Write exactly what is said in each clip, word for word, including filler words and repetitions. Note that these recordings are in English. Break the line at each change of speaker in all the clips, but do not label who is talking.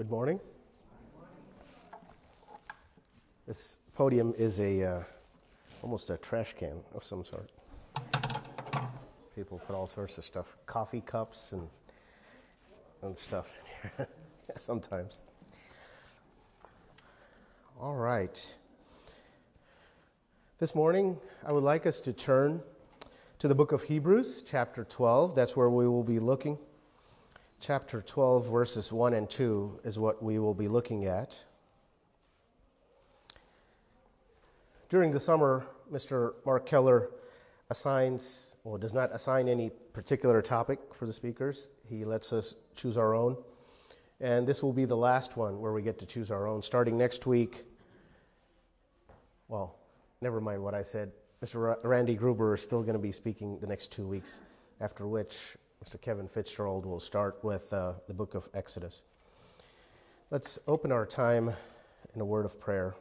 Good morning. This podium is a uh, almost a trash can of some sort. People put all sorts of stuff, coffee cups and and stuff in here sometimes. All right. This morning, I would like us to turn to the book of Hebrews, chapter twelve. That's where we will be looking. Chapter twelve, verses one and two is what we will be looking at. During the summer, Mister Mark Keller assigns, or does not assign any particular topic for the speakers. He lets us choose our own. And this will be the last one where we get to choose our own. Starting next week, well, never mind what I said. Mister Randy Gruber is still going to be speaking the next two weeks, after which Mister Kevin Fitzgerald will start with uh, the book of Exodus. Let's open our time in a word of prayer.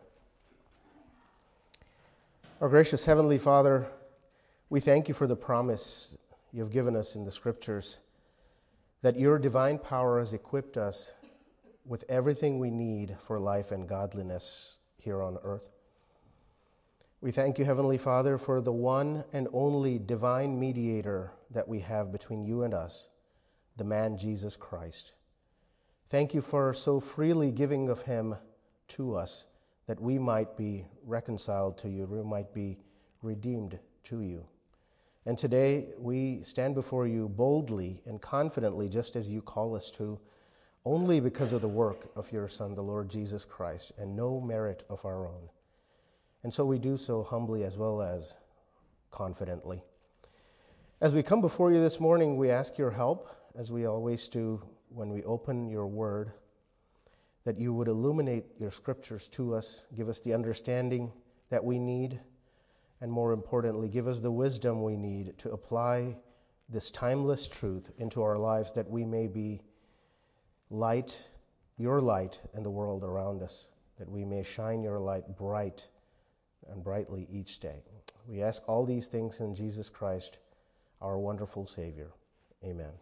Our gracious Heavenly Father, we thank you for the promise you have given us in the Scriptures that your divine power has equipped us with everything we need for life and godliness here on earth. We thank you, Heavenly Father, for the one and only divine mediator that we have between you and us, the man Jesus Christ. Thank you for so freely giving of him to us that we might be reconciled to you, we might be redeemed to you. And today we stand before you boldly and confidently, just as you call us to, only because of the work of your Son, the Lord Jesus Christ, and no merit of our own. And so we do so humbly as well as confidently. As we come before you this morning, we ask your help, as we always do when we open your word, that you would illuminate your scriptures to us, give us the understanding that we need, and more importantly, give us the wisdom we need to apply this timeless truth into our lives, that we may be light, your light in the world around us, that we may shine your light bright and brightly each day. We ask all these things in Jesus Christ, our wonderful Savior. Amen.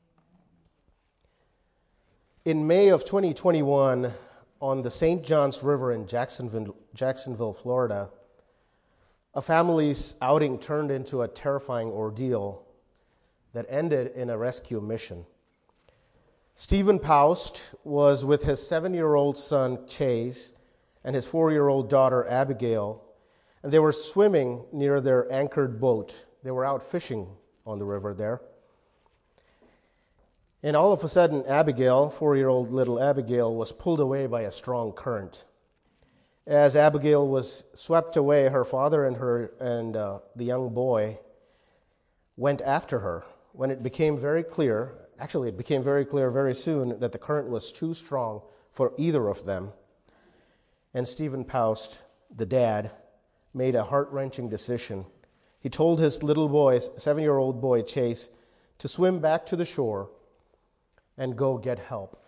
In May of twenty twenty-one, on the Saint Johns River in Jacksonville, Jacksonville, Florida, a family's outing turned into a terrifying ordeal that ended in a rescue mission. Stephen Paust was with his seven-year-old son, Chase, and his four-year-old daughter, Abigail, and they were swimming near their anchored boat. They were out fishing on the river there. And all of a sudden, Abigail, four-year-old little Abigail, was pulled away by a strong current. As Abigail was swept away, her father and her and uh, the young boy went after her. When it became very clear, actually it became very clear very soon that the current was too strong for either of them. And Stephen Paust, the dad, made a heart-wrenching decision. He told his little boy, seven-year-old boy Chase, to swim back to the shore and go get help.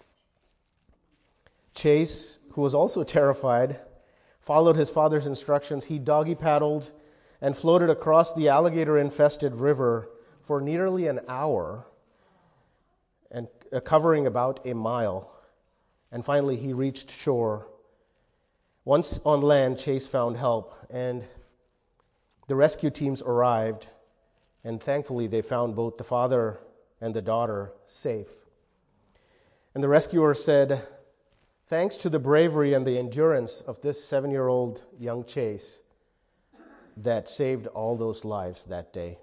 Chase, who was also terrified, followed his father's instructions. He doggy paddled and floated across the alligator-infested river for nearly an hour, and uh, covering about a mile. And finally, he reached shore. Once on land, Chase found help, and the rescue teams arrived, and thankfully they found both the father and the daughter safe. And the rescuer said, "Thanks to the bravery and the endurance of this seven-year-old young Chase that saved all those lives that day."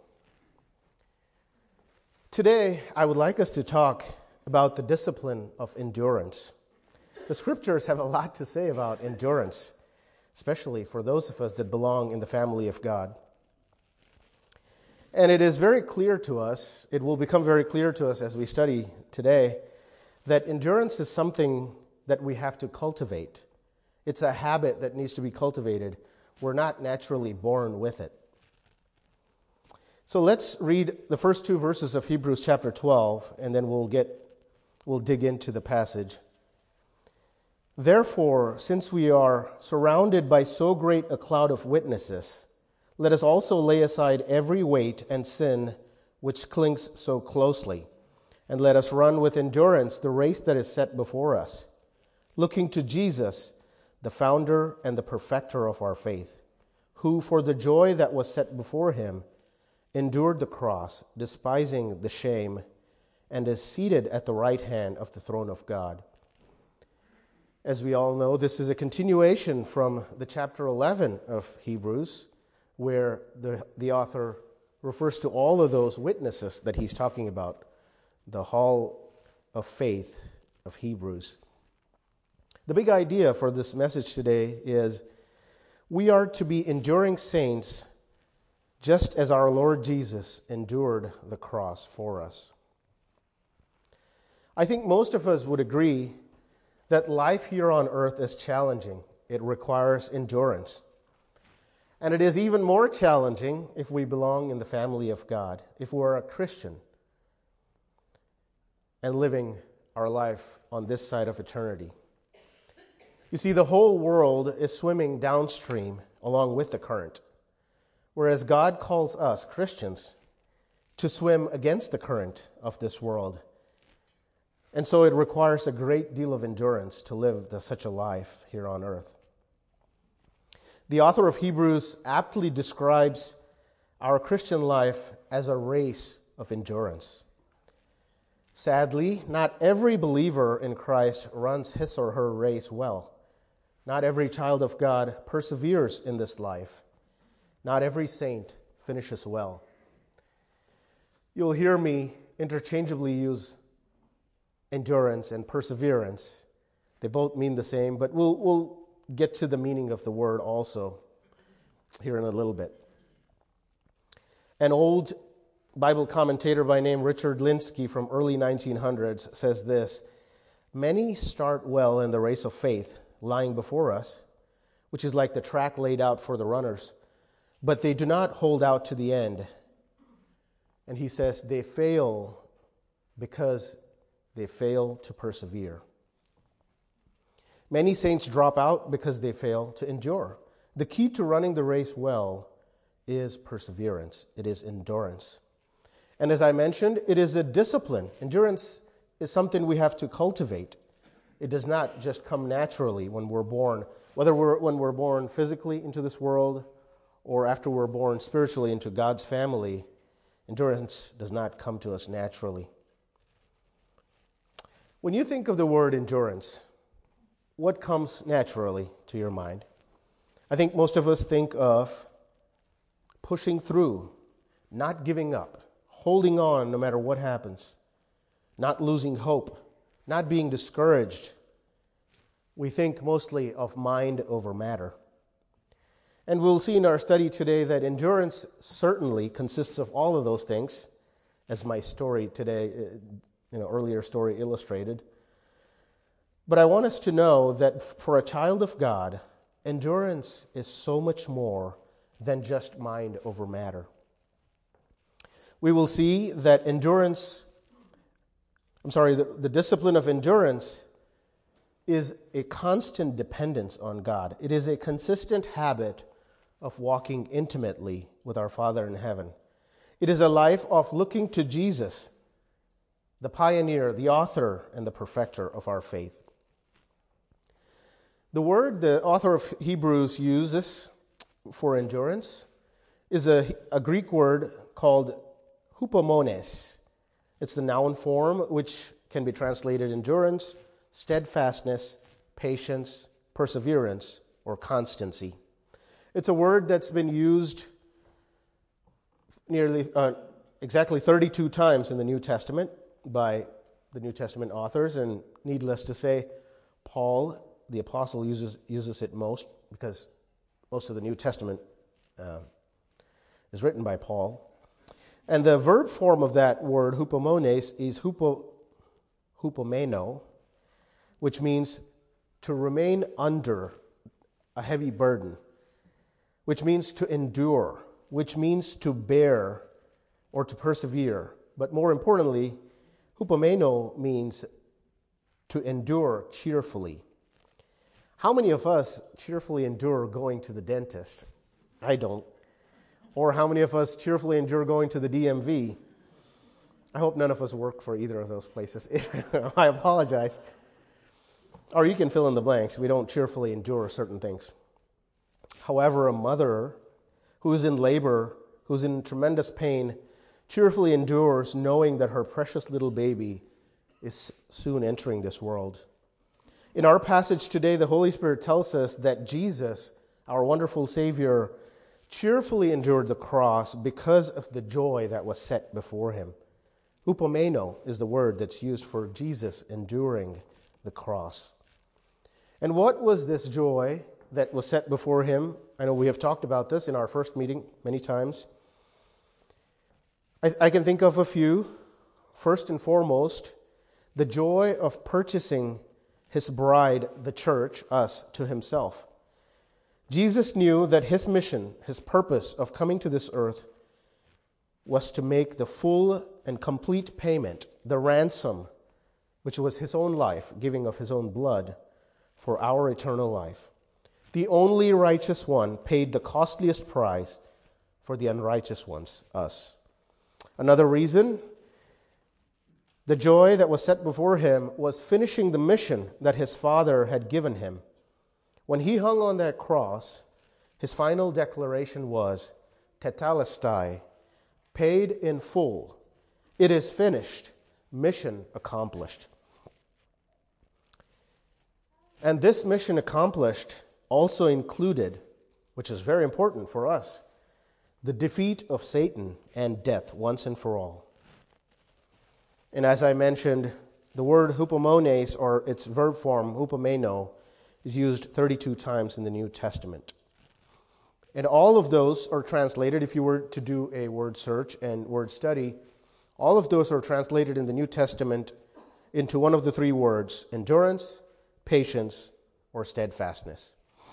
Today, I would like us to talk about the discipline of endurance. The Scriptures have a lot to say about endurance, especially for those of us that belong in the family of God. And it is very clear to us, it will become very clear to us as we study today, that endurance is something that we have to cultivate. It's a habit that needs to be cultivated. We're not naturally born with it. So let's read the first two verses of Hebrews chapter twelve, and then we'll get we'll dig into the passage. "Therefore, since we are surrounded by so great a cloud of witnesses, let us also lay aside every weight and sin which clings so closely, and let us run with endurance the race that is set before us. looking to Jesus, the founder and the perfecter of our faith, who for the joy that was set before him endured the cross, despising the shame, and is seated at the right hand of the throne of God. As we all know, this is a continuation from the chapter eleven of Hebrews, where the, the author refers to all of those witnesses that he's talking about, the hall of faith of Hebrews. The big idea for this message today is we are to be enduring saints just as our Lord Jesus endured the cross for us. I think most of us would agree that life here on earth is challenging. It requires endurance. And it is even more challenging if we belong in the family of God, if we're a Christian and living our life on this side of eternity. You see, the whole world is swimming downstream along with the current, whereas God calls us, Christians, to swim against the current of this world. And so it requires a great deal of endurance to live the, such a life here on earth. The author of Hebrews aptly describes our Christian life as a race of endurance. Sadly, not every believer in Christ runs his or her race well. Not every child of God perseveres in this life. Not every saint finishes well. You'll hear me interchangeably use endurance and perseverance. They both mean the same, but we'll, we'll get to the meaning of the word also here in a little bit. An old Bible commentator by name Richard Linsky from early nineteen hundreds says this: "Many start well in the race of faith lying before us, which is like the track laid out for the runners, but they do not hold out to the end." And he says they fail because they fail to persevere. Many saints drop out because they fail to endure. The key to running the race well is perseverance. It is endurance. And as I mentioned, it is a discipline. Endurance is something we have to cultivate. It does not just come naturally when we're born, whether we're when we're born physically into this world or after we're born spiritually into God's family. Endurance does not come to us naturally. When you think of the word endurance, what comes naturally to your mind? I think most of us think of pushing through, not giving up, holding on no matter what happens, not losing hope, not being discouraged. We think mostly of mind over matter. And we'll see in our study today that endurance certainly consists of all of those things, as my story today, you know, earlier story illustrated. But I want us to know that for a child of God, endurance is so much more than just mind over matter. We will see that endurance, I'm sorry, the, the discipline of endurance is a constant dependence on God. It is a consistent habit of walking intimately with our Father in heaven. It is a life of looking to Jesus, the pioneer, the author, and the perfecter of our faith. The word the author of Hebrews uses for endurance is a, a Greek word called hupomones. It's the noun form, which can be translated endurance, steadfastness, patience, perseverance, or constancy. It's a word that's been used nearly uh, exactly thirty-two times in the New Testament by the New Testament authors, and needless to say, Paul, the apostle, uses uses it most because most of the New Testament uh, is written by Paul. And the verb form of that word, hupomones, is hupo, hupomeno, which means to remain under a heavy burden, which means to endure, which means to bear or to persevere. But more importantly, hupomeno means to endure cheerfully. How many of us cheerfully endure going to the dentist? I don't. Or how many of us cheerfully endure going to the D M V? I hope none of us work for either of those places. I apologize. Or you can fill in the blanks. We don't cheerfully endure certain things. However, a mother who is in labor, who's in tremendous pain, cheerfully endures knowing that her precious little baby is soon entering this world. In our passage today, the Holy Spirit tells us that Jesus, our wonderful Savior, cheerfully endured the cross because of the joy that was set before him. Hupomeno is the word that's used for Jesus enduring the cross. And what was this joy that was set before him? I know we have talked about this in our first meeting many times. I, I can think of a few. First and foremost, the joy of purchasing his bride, the church, us, to himself. Jesus knew that his mission, his purpose of coming to this earth was to make the full and complete payment, the ransom, which was his own life, giving of his own blood for our eternal life. The only righteous one paid the costliest price for the unrighteous ones, us. Another reason, the joy that was set before him was finishing the mission that his Father had given him. When he hung on that cross, his final declaration was, tetelestai, paid in full. It is finished, mission accomplished. And this mission accomplished also included, which is very important for us, the defeat of Satan and death once and for all. And as I mentioned, the word hupomones, or its verb form, hupomeno, is used thirty-two times in the New Testament. And all of those are translated, if you were to do a word search and word study, all of those are translated in the New Testament into one of the three words, endurance, patience, or steadfastness.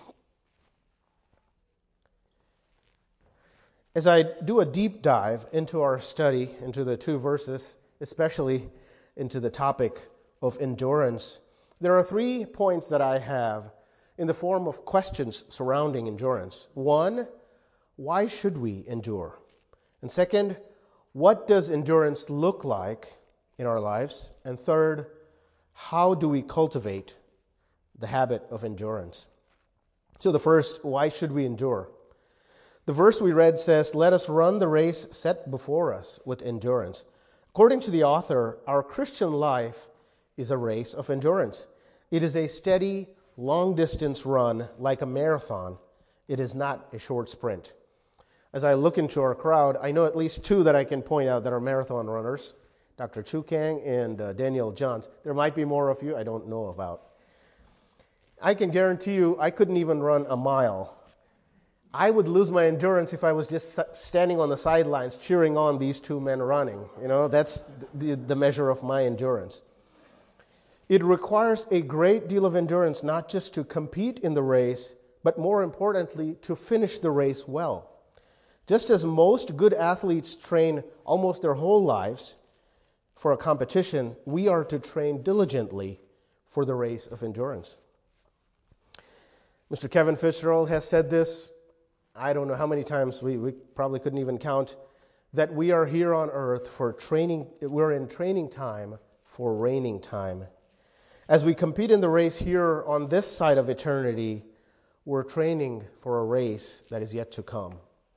As I do a deep dive into our study, into the two verses, especially into the topic of endurance, there are three points that I have in the form of questions surrounding endurance. One, why should we endure? And second, what does endurance look like in our lives? And third, how do we cultivate the habit of endurance? So the first, why should we endure? The verse we read says, let us run the race set before us with endurance. According to the author, our Christian life is a race of endurance. It is a steady, long-distance run like a marathon. It is not a short sprint. As I look into our crowd, I know at least two that I can point out that are marathon runners, Doctor Chu Kang and uh, Daniel Johns. There might be more of you I don't know about. I can guarantee you I couldn't even run a mile. I would lose my endurance if I was just standing on the sidelines cheering on these two men running. You know, that's the, the measure of my endurance. It requires a great deal of endurance, not just to compete in the race, but more importantly, to finish the race well. Just as most good athletes train almost their whole lives for a competition, we are to train diligently for the race of endurance. Mister Kevin Fitzgerald has said this, I don't know how many times, we, we probably couldn't even count, that we are here on earth for training, we're in training time for reigning time. As we compete in the race here on this side of eternity, we're training for a race that is yet to come.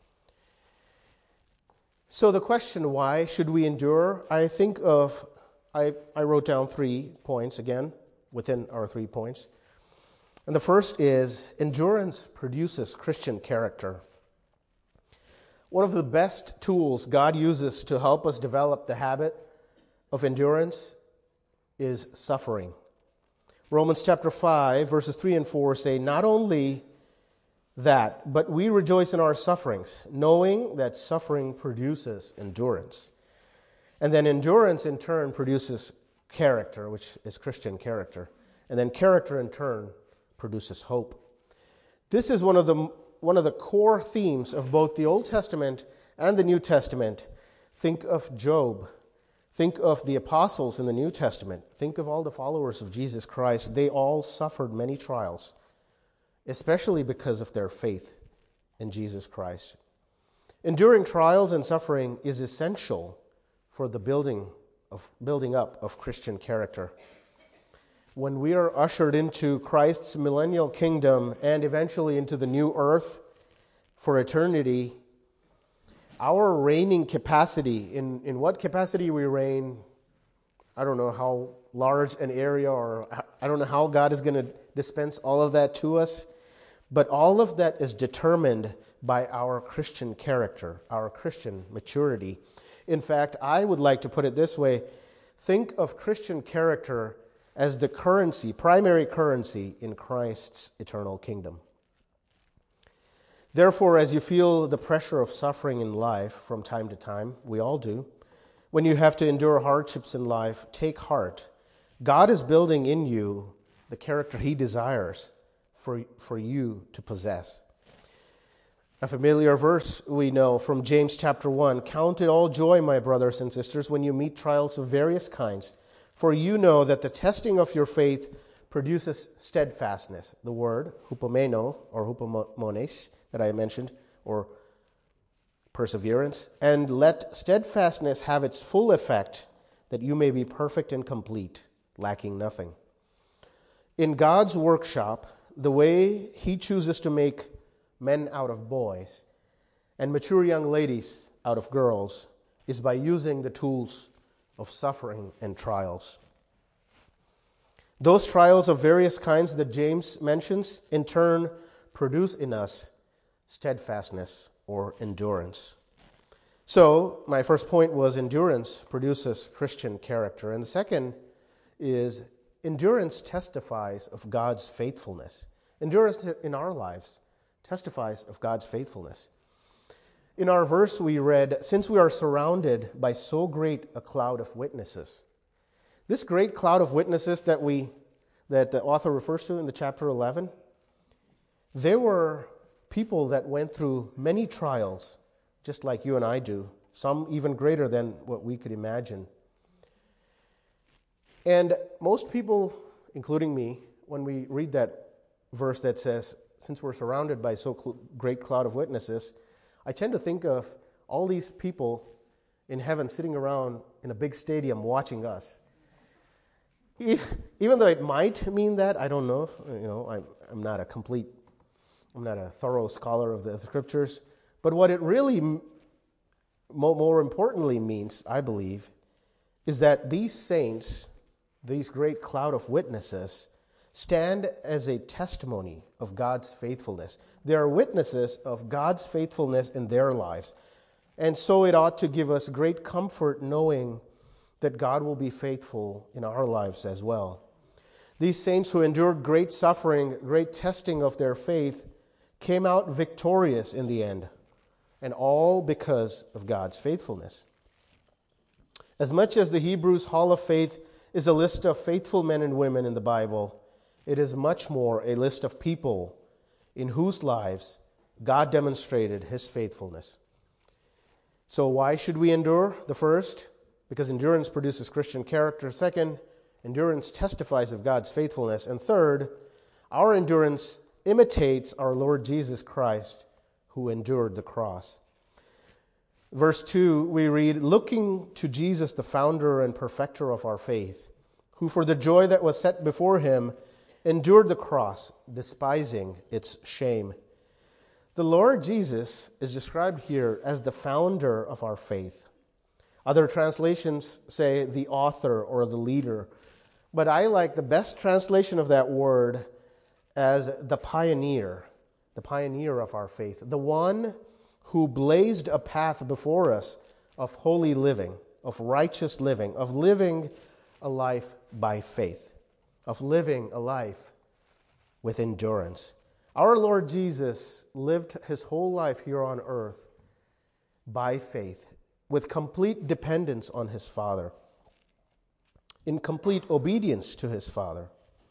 So the question, why should we endure? I think of, I, I wrote down three points again, within our three points. And the first is, endurance produces Christian character. One of the best tools God uses to help us develop the habit of endurance is suffering. Romans chapter five, verses three and four say, not only that, but we rejoice in our sufferings, knowing that suffering produces endurance. And then endurance in turn produces character, which is Christian character. And then character in turn produces hope. This is one of the one of the core themes of both the Old Testament and the New Testament. Think of Job. Think of the apostles in the New Testament. Think of all the followers of Jesus Christ. They all suffered many trials, especially because of their faith in Jesus Christ. Enduring trials and suffering is essential for the building of building up of Christian character. when we are ushered into Christ's millennial kingdom and eventually into the new earth for eternity, our reigning capacity, in, in what capacity we reign, I don't know how large an area, or I don't know how God is going to dispense all of that to us, but all of that is determined by our Christian character, our Christian maturity. In fact, I would like to put it this way: think of Christian character as the currency, primary currency in Christ's eternal kingdom. Therefore, as you feel the pressure of suffering in life from time to time, we all do, when you have to endure hardships in life, take heart. God is building in you the character He desires for, for you to possess. A familiar verse we know from James chapter one, "Count it all joy, my brothers and sisters, when you meet trials of various kinds, for you know that the testing of your faith produces steadfastness." The word, hupomeno, or hupomones, that I mentioned, or perseverance. "And let steadfastness have its full effect, that you may be perfect and complete, lacking nothing." In God's workshop, the way He chooses to make men out of boys and mature young ladies out of girls is by using the tools of suffering and trials. Those trials of various kinds that James mentions, in turn, produce in us steadfastness or endurance. So, my first point was endurance produces Christian character. And the second is endurance testifies of God's faithfulness. Endurance in our lives testifies of God's faithfulness. In our verse we read, "Since we are surrounded by so great a cloud of witnesses." This great cloud of witnesses that we that the author refers to in the chapter eleven, they were people that went through many trials, just like you and I do, some even greater than what we could imagine. And most people, including me, when we read that verse that says, "Since we're surrounded by so cl- great cloud of witnesses," I tend to think of all these people in heaven sitting around in a big stadium watching us. If, even though it might mean that, I don't know. You know, I'm, I'm not a complete, I'm not a thorough scholar of the scriptures. But what it really, more, more importantly means, I believe, is that these saints, these great cloud of witnesses, stand as a testimony of God's faithfulness. They are witnesses of God's faithfulness in their lives. And so it ought to give us great comfort knowing that God will be faithful in our lives as well. These saints who endured great suffering, great testing of their faith, came out victorious in the end, and all because of God's faithfulness. As much as the Hebrews Hall of Faith is a list of faithful men and women in the Bible, it is much more a list of people in whose lives God demonstrated His faithfulness. So why should we endure? The first, because endurance produces Christian character. Second, endurance testifies of God's faithfulness. And third, our endurance imitates our Lord Jesus Christ, who endured the cross. Verse two, we read, "Looking to Jesus, the founder and perfecter of our faith, who for the joy that was set before Him endured the cross, despising its shame." The Lord Jesus is described here as the founder of our faith. Other translations say the author or the leader, but I like the best translation of that word as the pioneer, the pioneer of our faith, the one who blazed a path before us of holy living, of righteous living, of living a life by faith, of living a life with endurance. Our Lord Jesus lived His whole life here on earth by faith, with complete dependence on His Father, in complete obedience to His Father.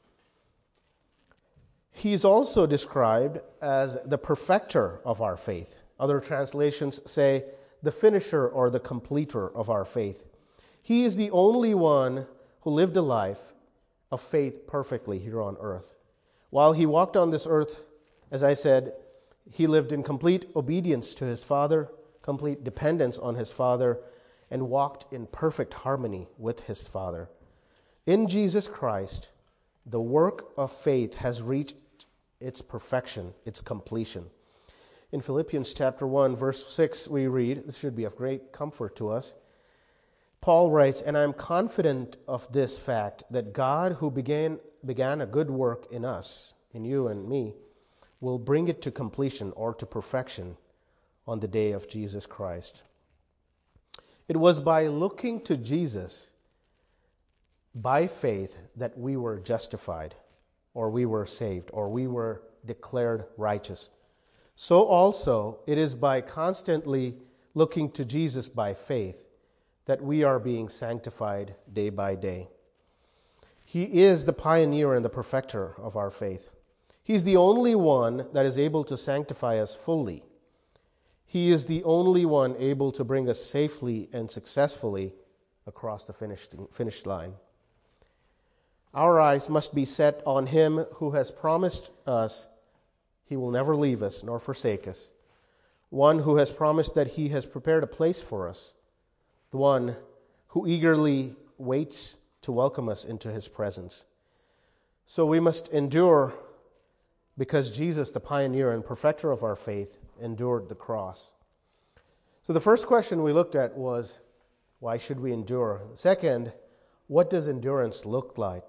He is also described as the perfecter of our faith. Other translations say the finisher or the completer of our faith. He is the only one who lived a life of faith perfectly here on earth. While He walked on this earth, as I said, He lived in complete obedience to His Father, complete dependence on His Father, and walked in perfect harmony with His Father. In Jesus Christ, The work of faith has reached its perfection, its completion. In Philippians chapter one, verse six, we read, this should be of great comfort to us. Paul writes, "And I am confident of this fact, that God who began, began a good work in us," in you and me, "will bring it to completion," or to perfection, on the day of Jesus Christ. It was by looking to Jesus by faith that we were justified, or we were saved, or we were declared righteous. So also it is by constantly looking to Jesus by faith that we are being sanctified day by day. He is the pioneer and the perfecter of our faith. He's the only one that is able to sanctify us fully. He is the only one able to bring us safely and successfully across the finished, finished line. Our eyes must be set on Him who has promised us He will never leave us nor forsake us, one who has promised that He has prepared a place for us, the one who eagerly waits to welcome us into His presence. So we must endure because Jesus, the pioneer and perfecter of our faith, endured the cross. So the first question we looked at was, why should we endure? Second, what does endurance look like?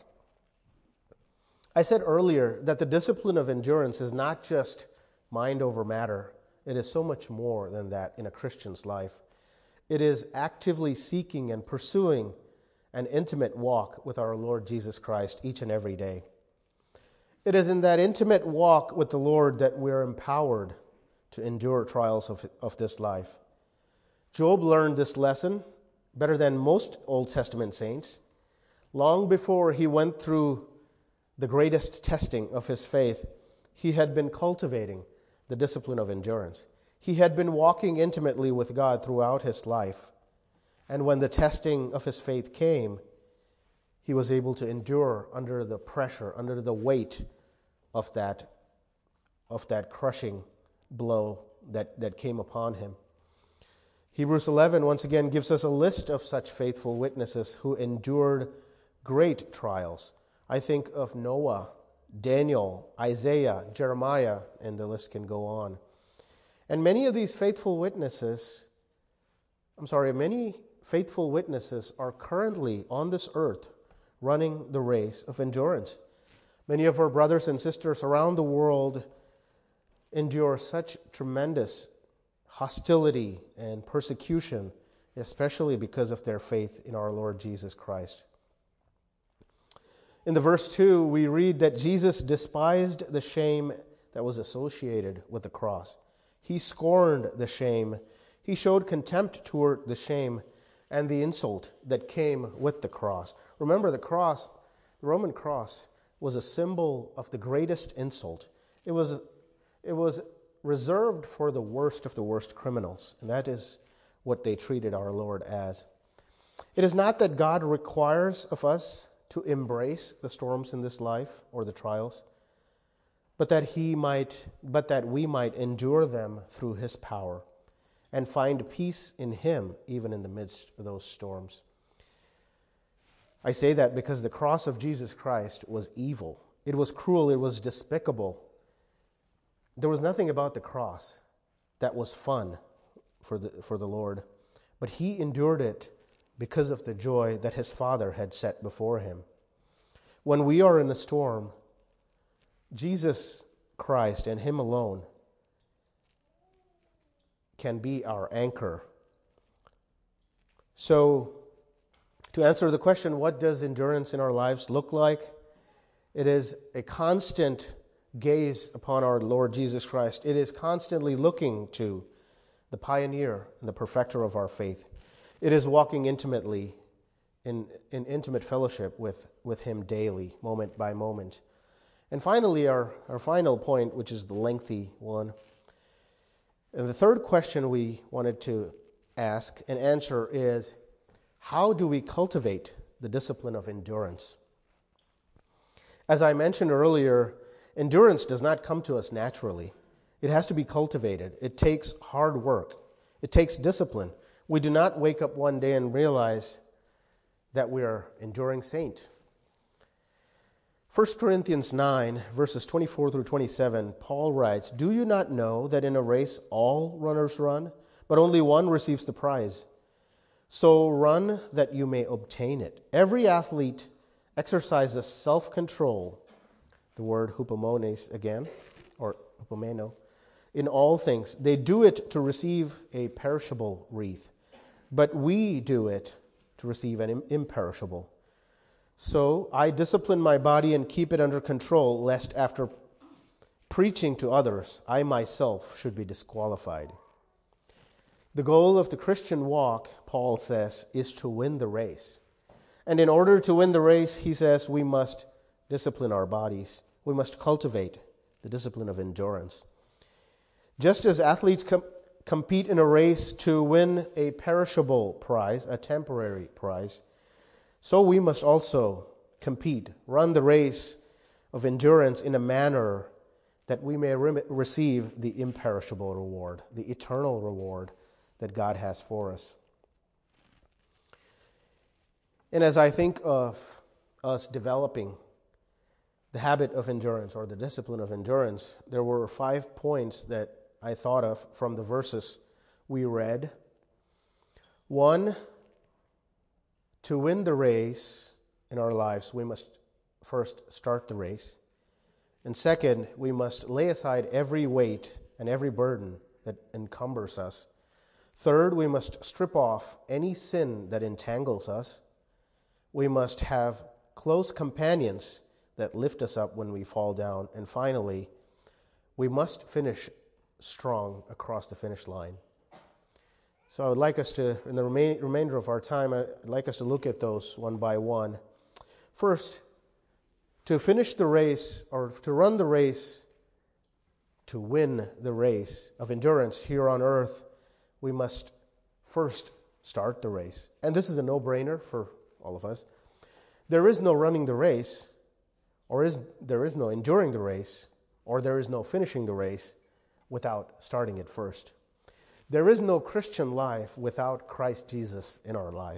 I said earlier that the discipline of endurance is not just mind over matter. It is so much more than that in a Christian's life. It is actively seeking and pursuing an intimate walk with our Lord Jesus Christ each and every day. It is in that intimate walk with the Lord that we're empowered to endure trials of, of this life. Job learned this lesson better than most Old Testament saints. Long before he went through the greatest testing of his faith, he had been cultivating the discipline of endurance. He had been walking intimately with God throughout his life. And when the testing of his faith came, he was able to endure under the pressure, under the weight of that, of that crushing blow that, that came upon him. Hebrews eleven once again gives us a list of such faithful witnesses who endured great trials. I think of Noah, Daniel, Isaiah, Jeremiah, and the list can go on. And many of these faithful witnesses, I'm sorry, many faithful witnesses are currently on this earth running the race of endurance. Many of our brothers and sisters around the world endure such tremendous hostility and persecution, especially because of their faith in our Lord Jesus Christ. In the verse two, we read that Jesus despised the shame that was associated with the cross. He scorned the shame. He showed contempt toward the shame and the insult that came with the cross. Remember, the cross, the Roman cross, was a symbol of the greatest insult. It was, it was reserved for the worst of the worst criminals, and that is what they treated our Lord as. It is not that God requires of us to embrace the storms in this life or the trials, but that he might, but that we might endure them through his power and find peace in him even in the midst of those storms. I say that because the cross of Jesus Christ was evil. It was cruel. It was despicable. There was nothing about the cross that was fun for the, for the Lord, but he endured it because of the joy that his Father had set before him. When we are in a storm, Jesus Christ and him alone can be our anchor. So, to answer the question, what does endurance in our lives look like? It is a constant gaze upon our Lord Jesus Christ. It is constantly looking to the pioneer and the perfecter of our faith. It is walking intimately in, in intimate fellowship with, with him daily, moment by moment. And finally, our, our final point, which is the lengthy one. And the third question we wanted to ask and answer is, how do we cultivate the discipline of endurance? As I mentioned earlier, endurance does not come to us naturally. It has to be cultivated. It takes hard work. It takes discipline. We do not wake up one day and realize that we are enduring saint. First Corinthians nine, verses twenty-four through twenty-seven, Paul writes, "Do you not know that in a race all runners run, but only one receives the prize? So run that you may obtain it. Every athlete exercises self-control," the word hupomones again, or hupomeno, "in all things. They do it to receive a perishable wreath, but we do it to receive an imperishable. So I discipline my body and keep it under control, lest after preaching to others, I myself should be disqualified." The goal of the Christian walk, Paul says, is to win the race. And in order to win the race, he says, we must discipline our bodies. We must cultivate the discipline of endurance. Just as athletes com- compete in a race to win a perishable prize, a temporary prize, so we must also compete, run the race of endurance in a manner that we may re- receive the imperishable reward, the eternal reward that God has for us. And as I think of us developing the habit of endurance or the discipline of endurance, there were five points that I thought of from the verses we read. One, to win the race in our lives, we must first start the race. And second, we must lay aside every weight and every burden that encumbers us. Third, we must strip off any sin that entangles us. We must have close companions that lift us up when we fall down. And finally, we must finish strong across the finish line. So I would like us to, in the remain, remainder of our time, I'd like us to look at those one by one. First, to finish the race, or to run the race, to win the race of endurance here on earth, we must first start the race. And this is a no-brainer for all of us. There is no running the race, or is there is no enduring the race, or there is no finishing the race without starting it first. There is no Christian life without Christ Jesus in our life.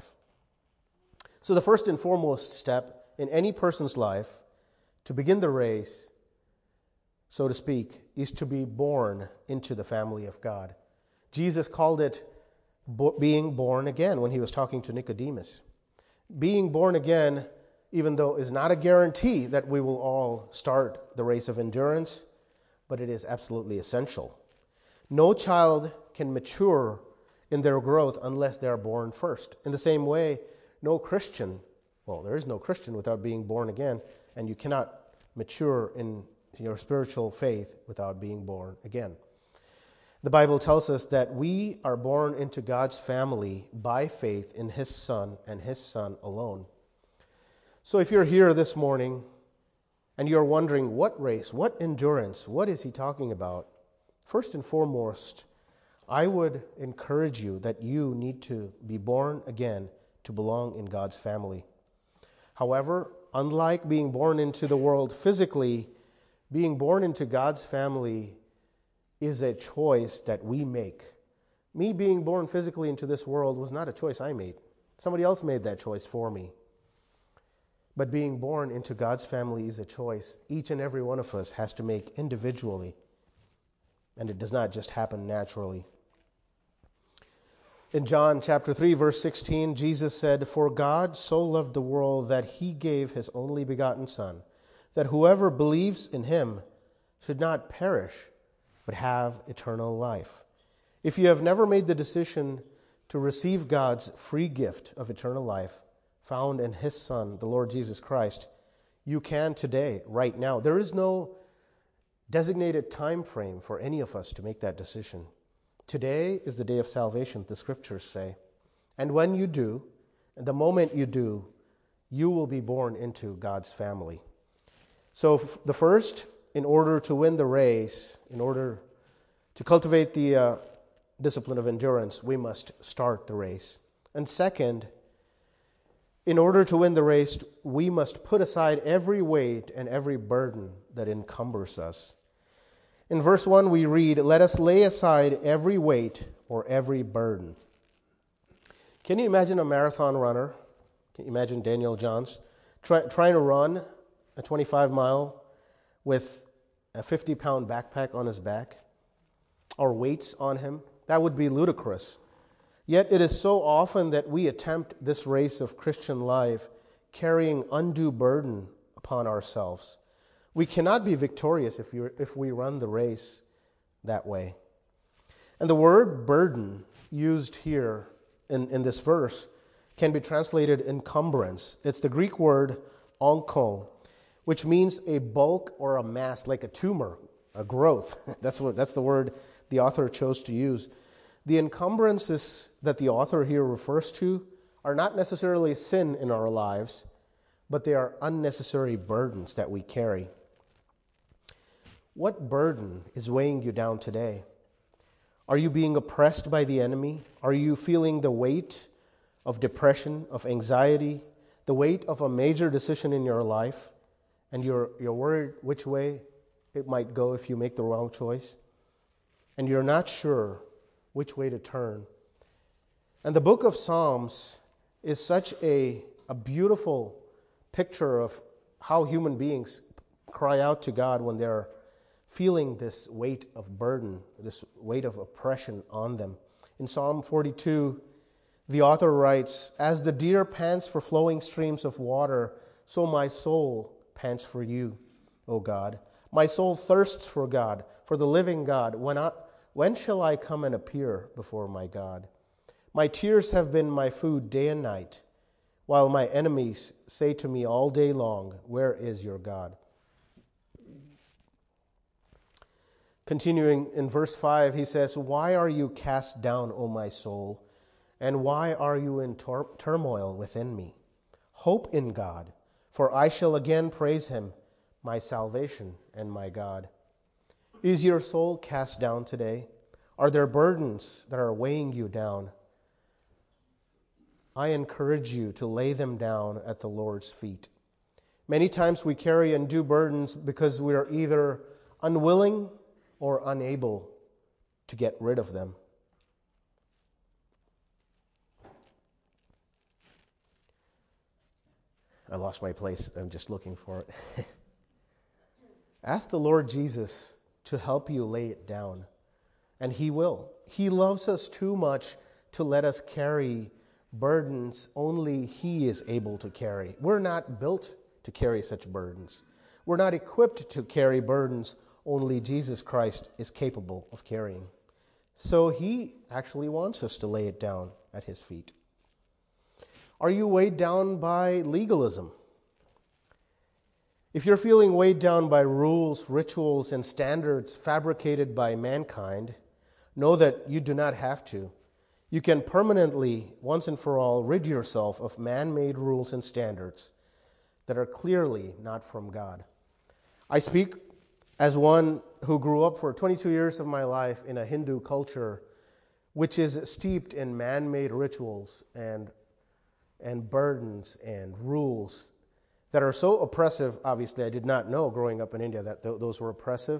So the first and foremost step in any person's life to begin the race, so to speak, is to be born into the family of God. Jesus called it being born again when he was talking to Nicodemus. Being born again, even though is not a guarantee that we will all start the race of endurance, but it is absolutely essential. No child can mature in their growth unless they are born first. In the same way, no Christian, well, there is no Christian without being born again, and you cannot mature in your spiritual faith without being born again. The Bible tells us that we are born into God's family by faith in His Son and His Son alone. So if you're here this morning and you're wondering what race, what endurance, what is he talking about? First and foremost, I would encourage you that you need to be born again to belong in God's family. However, unlike being born into the world physically, being born into God's family is a choice that we make. Me being born physically into this world was not a choice I made. Somebody else made that choice for me. But being born into God's family is a choice each and every one of us has to make individually. And it does not just happen naturally. In John chapter three, verse sixteen, Jesus said, "For God so loved the world that He gave His only begotten Son, that whoever believes in Him should not perish, but have eternal life." If you have never made the decision to receive God's free gift of eternal life found in His Son, the Lord Jesus Christ, you can today, right now. There is no designated time frame for any of us to make that decision. Today is the day of salvation, the Scriptures say. And when you do, the moment you do, you will be born into God's family. So the first, in order to win the race, in order to cultivate the uh, discipline of endurance, we must start the race. And second, in order to win the race, we must put aside every weight and every burden that encumbers us. In verse one we read, "Let us lay aside every weight or every burden." Can you imagine a marathon runner? Can you imagine Daniel Johns try, trying to run a twenty-five mile with a fifty pound backpack on his back or weights on him? That would be ludicrous. Yet it is so often that we attempt this race of Christian life carrying undue burden upon ourselves. We cannot be victorious if, you if we run the race that way. And the word burden used here in, in this verse can be translated encumbrance. It's the Greek word onko, which means a bulk or a mass, like a tumor, a growth. That's what that's the word the author chose to use. The encumbrances that the author here refers to are not necessarily sin in our lives, but they are unnecessary burdens that we carry. What burden is weighing you down today? Are you being oppressed by the enemy? Are you feeling the weight of depression, of anxiety, the weight of a major decision in your life, and you're, you're worried which way it might go if you make the wrong choice? And you're not sure which way to turn. And the book of Psalms is such a, a beautiful picture of how human beings cry out to God when they're feeling this weight of burden, this weight of oppression on them. In Psalm forty-two, the author writes, "As the deer pants for flowing streams of water, so my soul pants for you, O God. My soul thirsts for God, for the living God. When I, when shall I come and appear before my God? My tears have been my food day and night, while my enemies say to me all day long, 'Where is your God?'" Continuing in verse five, he says, "Why are you cast down, O my soul? And why are you in tur- turmoil within me? Hope in God, for I shall again praise him, my salvation and my God." Is your soul cast down today? Are there burdens that are weighing you down? I encourage you to lay them down at the Lord's feet. Many times we carry undue burdens because we are either unwilling or unable to get rid of them. I lost my place. I'm just looking for it. Ask the Lord Jesus to help you lay it down, and he will. He loves us too much to let us carry burdens only he is able to carry. We're not built to carry such burdens. We're not equipped to carry burdens only Jesus Christ is capable of carrying. So he actually wants us to lay it down at his feet. Are you weighed down by legalism? If you're feeling weighed down by rules, rituals, and standards fabricated by mankind, know that you do not have to. You can permanently, once and for all, rid yourself of man-made rules and standards that are clearly not from God. I speak as one who grew up for twenty-two years of my life in a Hindu culture, which is steeped in man-made rituals and, and burdens and rules that are so oppressive. Obviously, I did not know growing up in India that th- those were oppressive.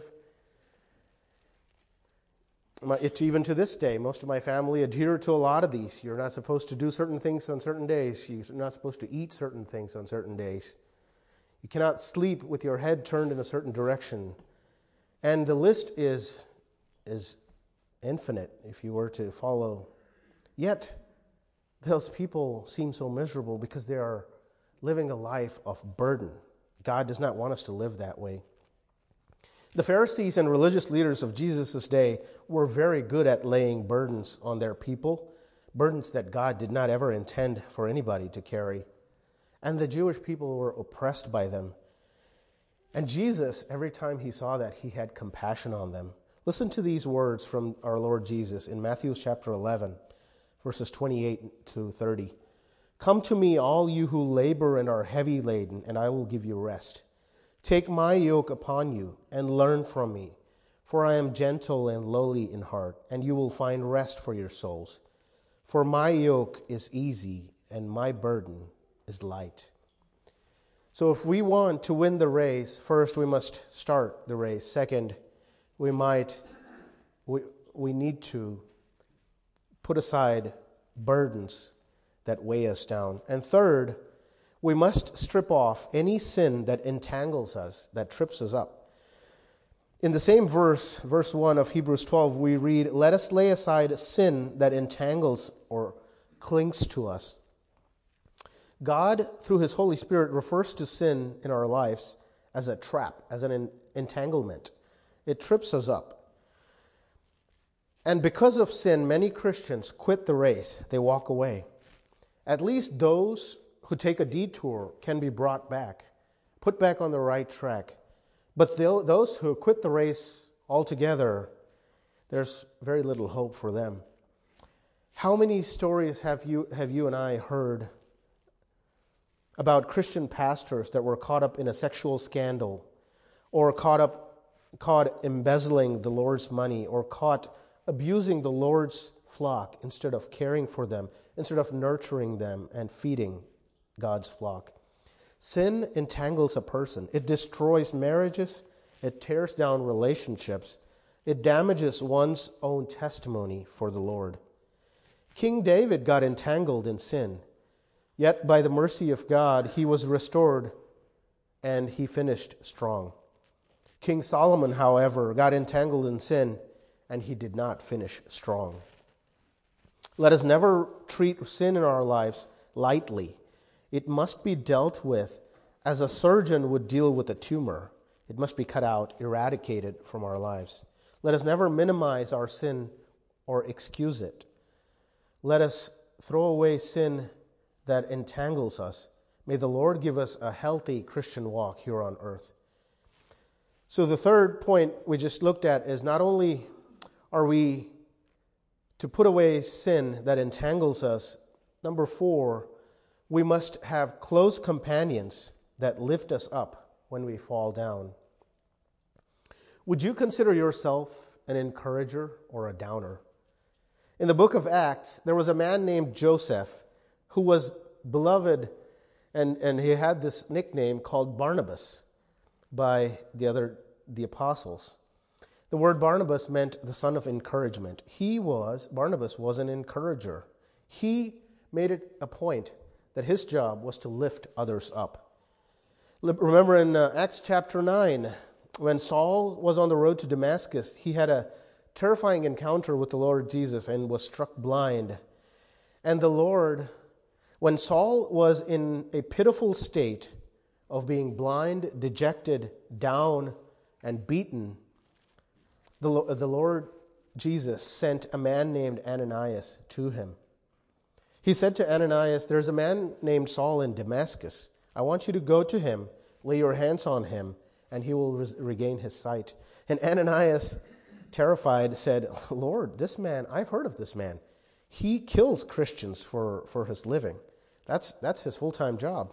My, it, even to this day, most of my family adhere to a lot of these. You're not supposed to do certain things on certain days. You're not supposed to eat certain things on certain days. You cannot sleep with your head turned in a certain direction. And the list is, is infinite if you were to follow. Yet, those people seem so miserable because they are living a life of burden. God does not want us to live that way. The Pharisees and religious leaders of Jesus' day were very good at laying burdens on their people, burdens that God did not ever intend for anybody to carry. And the Jewish people were oppressed by them. And Jesus, every time he saw that, he had compassion on them. Listen to these words from our Lord Jesus in Matthew chapter eleven, verses twenty-eight to thirty. "Come to me, all you who labor and are heavy laden, and I will give you rest. Take my yoke upon you and learn from me, for I am gentle and lowly in heart, and you will find rest for your souls. For my yoke is easy and my burden is light." So if we want to win the race, first we must start the race. Second, we might we, we need to put aside burdens that weigh us down. And third, We must strip off any sin that entangles us, that trips us up. In the same verse, verse one of Hebrews twelve, we read, "Let us lay aside sin that entangles or clings to us." God, through His Holy Spirit, refers to sin in our lives as a trap, as an entanglement. It trips us up. And because of sin, many Christians quit the race. They walk away. At least those who take a detour can be brought back, put back on the right track. But those who quit the race altogether, there's very little hope for them. How many stories have you have you and I heard about Christian pastors that were caught up in a sexual scandal, or caught up caught embezzling the Lord's money, or caught abusing the Lord's flock instead of caring for them, instead of nurturing them and feeding God's flock? Sin entangles a person. It destroys marriages. It tears down relationships. It damages one's own testimony for the Lord. King David got entangled in sin. Yet by the mercy of God, he was restored and he finished strong. King Solomon, however, got entangled in sin and he did not finish strong. Let us never treat sin in our lives lightly. It must be dealt with as a surgeon would deal with a tumor. It must be cut out, eradicated from our lives. Let us never minimize our sin or excuse it. Let us throw away sin that entangles us. May the Lord give us a healthy Christian walk here on earth. So the third point we just looked at is not only are we to put away sin that entangles us, number four, we must have close companions that lift us up when we fall down. Would you consider yourself an encourager or a downer? In the book of Acts, there was a man named Joseph who was beloved, and, and he had this nickname called Barnabas by the other the apostles. The word Barnabas meant the son of encouragement. He was, Barnabas was an encourager. He made it a point that his job was to lift others up. Remember in uh, Acts chapter nine, when Saul was on the road to Damascus, he had a terrifying encounter with the Lord Jesus and was struck blind. And the Lord, when Saul was in a pitiful state of being blind, dejected, down, and beaten, the, the Lord Jesus sent a man named Ananias to him. He said to Ananias, "There's a man named Saul in Damascus. I want you to go to him, lay your hands on him, and he will res- regain his sight." And Ananias, terrified, said, "Lord, this man, I've heard of this man. He kills Christians for, for his living. That's, that's his full-time job."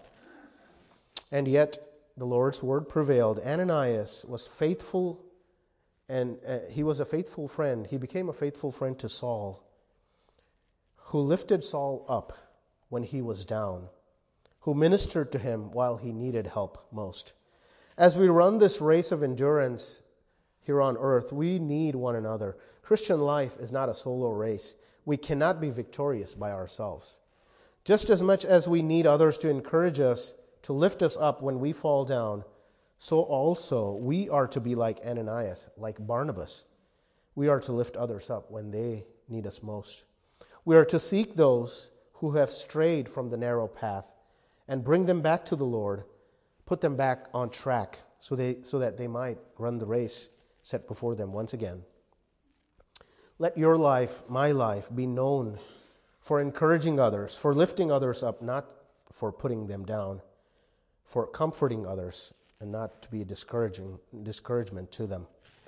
And yet the Lord's word prevailed. Ananias was faithful, and uh, he was a faithful friend. He became a faithful friend to Saul, who lifted Saul up when he was down, who ministered to him while he needed help most. As we run this race of endurance here on earth, we need one another. Christian life is not a solo race. We cannot be victorious by ourselves. Just as much as we need others to encourage us, to lift us up when we fall down, so also we are to be like Ananias, like Barnabas. We are to lift others up when they need us most. We are to seek those who have strayed from the narrow path and bring them back to the Lord, put them back on track so they so that they might run the race set before them once again. Let your life, my life, be known for encouraging others, for lifting others up, not for putting them down, for comforting others, and not to be a discouraging discouragement to them.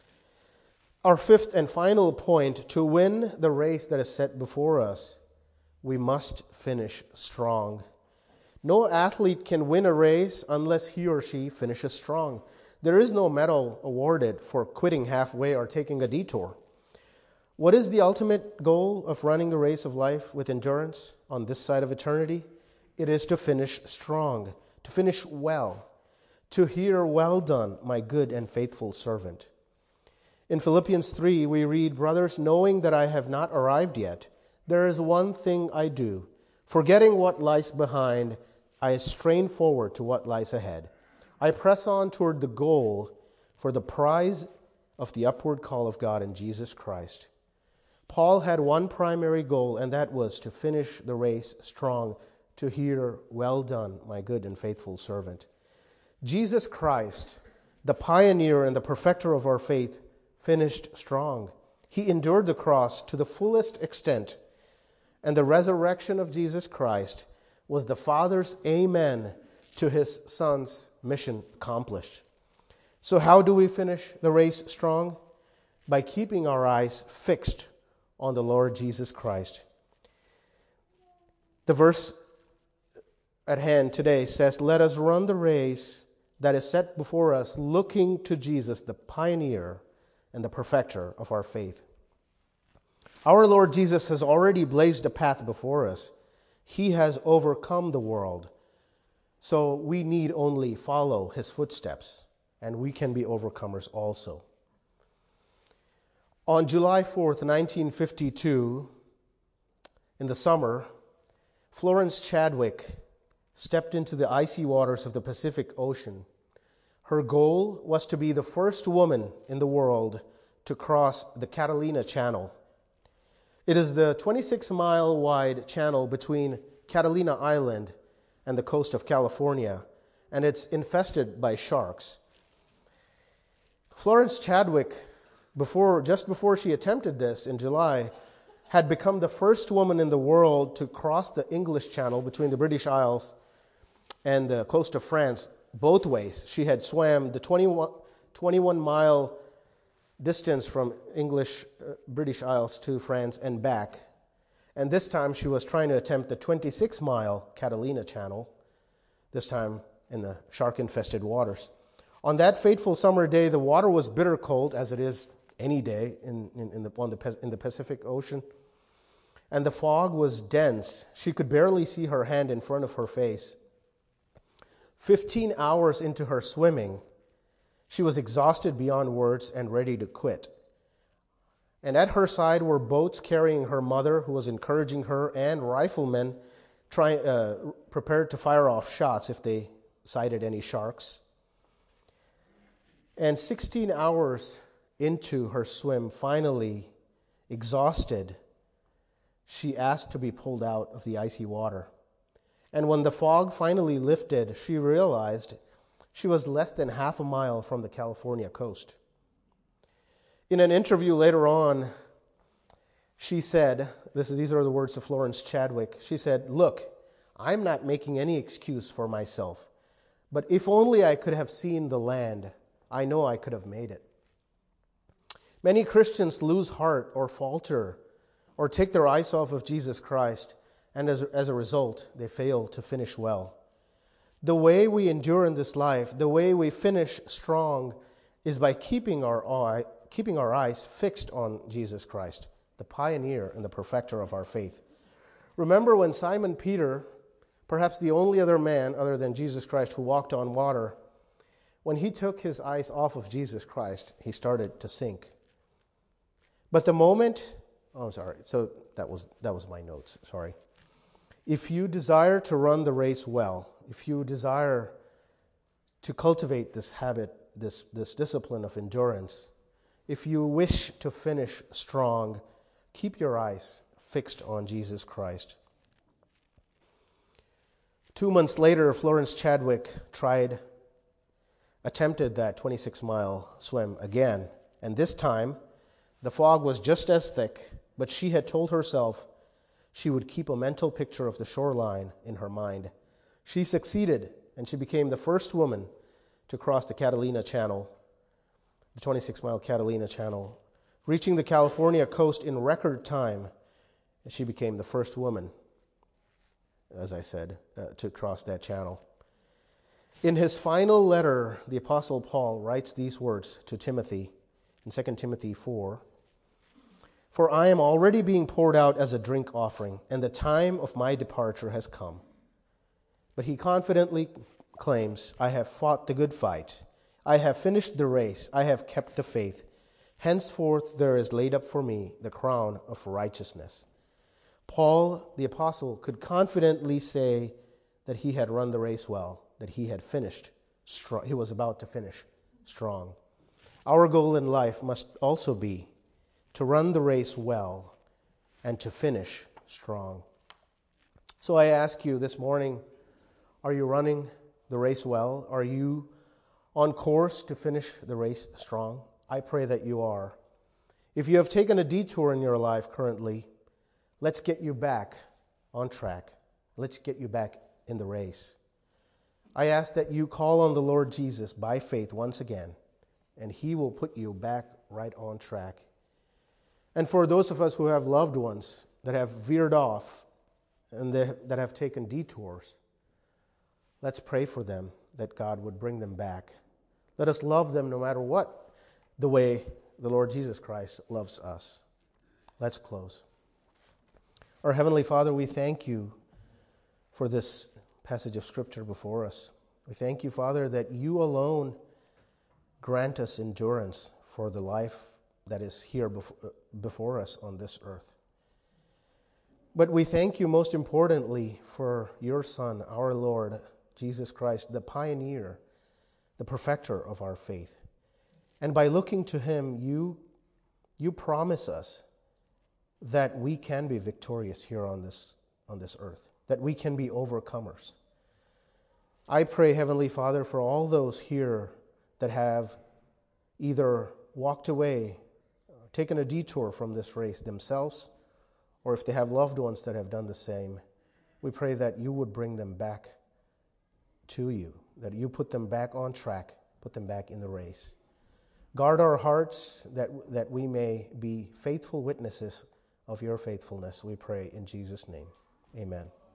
Our fifth and final point, to win the race that is set before us, we must finish strong. No athlete can win a race unless he or she finishes strong. There is no medal awarded for quitting halfway or taking a detour. What is the ultimate goal of running the race of life with endurance on this side of eternity? It is to finish strong, to finish well, to hear, "Well done, my good and faithful servant." In Philippians three, we read, "Brothers, knowing that I have not arrived yet, there is one thing I do, forgetting what lies behind I strain forward to what lies ahead. I press on toward the goal for the prize of the upward call of God in Jesus Christ. Paul had one primary goal, and that was to finish the race strong, to hear, "Well done, my good and faithful servant." Jesus Christ, the pioneer and the perfecter of our faith, finished strong. He endured the cross to the fullest extent, and the resurrection of Jesus Christ was the Father's amen to his Son's mission accomplished. So how do we finish the race strong? By keeping our eyes fixed on the Lord Jesus Christ. The verse at hand today says, "Let us run the race that is set before us, looking to Jesus, the pioneer and the perfecter of our faith." Our Lord Jesus has already blazed a path before us. He has overcome the world. So we need only follow his footsteps, and we can be overcomers also. On July fourth, nineteen fifty-two, in the summer, Florence Chadwick stepped into the icy waters of the Pacific Ocean. Her goal was to be the first woman in the world to cross the Catalina Channel. It is the twenty-six mile wide channel between Catalina Island and the coast of California, and it's infested by sharks. Florence Chadwick, before, just before she attempted this in July, had become the first woman in the world to cross the English Channel between the British Isles and the coast of France both ways. She had swam the twenty-one mile distance from English uh, British Isles to France and back. And this time she was trying to attempt the twenty-six mile Catalina Channel, this time in the shark-infested waters. On that fateful summer day, the water was bitter cold, as it is any day in, in, in, the, on the, in the Pacific Ocean. And the fog was dense. She could barely see her hand in front of her face. Fifteen hours into her swimming, she was exhausted beyond words and ready to quit. And at her side were boats carrying her mother, who was encouraging her, and riflemen try, uh, prepared to fire off shots if they sighted any sharks. And sixteen hours into her swim, finally exhausted, she asked to be pulled out of the icy water. And when the fog finally lifted, she realized she was less than half a mile from the California coast. In an interview later on, she said, this, these are the words of Florence Chadwick, she said, "Look, I'm not making any excuse for myself, but if only I could have seen the land, I know I could have made it." Many Christians lose heart or falter or take their eyes off of Jesus Christ, and as, as a result, they fail to finish well. The way we endure in this life, the way we finish strong, is by keeping our eye, keeping our eyes fixed on Jesus Christ, the pioneer and the perfecter of our faith. Remember when Simon Peter, perhaps the only other man other than Jesus Christ who walked on water, when he took his eyes off of Jesus Christ, he started to sink. But the moment, oh, sorry, so that was that was my notes, sorry. If you desire to run the race well, if you desire to cultivate this habit, this, this discipline of endurance, if you wish to finish strong, keep your eyes fixed on Jesus Christ. Two months later, Florence Chadwick tried, attempted that twenty-six mile swim again, and this time the fog was just as thick, but she had told herself she would keep a mental picture of the shoreline in her mind. She succeeded, and she became the first woman to cross the Catalina Channel, the twenty-six mile Catalina Channel, reaching the California coast in record time. And she became the first woman, as I said, uh, to cross that channel. In his final letter, the Apostle Paul writes these words to Timothy in Second Timothy four. "For I am already being poured out as a drink offering, and the time of my departure has come." But he confidently claims, "I have fought the good fight. I have finished the race. I have kept the faith. Henceforth there is laid up for me the crown of righteousness." Paul, the apostle, could confidently say that he had run the race well, that he had finished strong. He was about to finish strong. Our goal in life must also be to run the race well and to finish strong. So I ask you this morning, are you running the race well? Are you on course to finish the race strong? I pray that you are. If you have taken a detour in your life currently, let's get you back on track. Let's get you back in the race. I ask that you call on the Lord Jesus by faith once again, and he will put you back right on track. And for those of us who have loved ones that have veered off and that have taken detours, let's pray for them that God would bring them back. Let us love them no matter what, the way the Lord Jesus Christ loves us. Let's close. Our Heavenly Father, we thank you for this passage of Scripture before us. We thank you, Father, that you alone grant us endurance for the life that is here before us on this earth. But we thank you most importantly for your Son, our Lord Jesus Christ, the pioneer, the perfecter of our faith. And by looking to him, you, you promise us that we can be victorious here on this, on this earth, that we can be overcomers. I pray, Heavenly Father, for all those here that have either walked away, taken a detour from this race themselves, or if they have loved ones that have done the same, we pray that you would bring them back to you, that you put them back on track, put them back in the race. Guard our hearts that, that we may be faithful witnesses of your faithfulness, we pray in Jesus' name. Amen.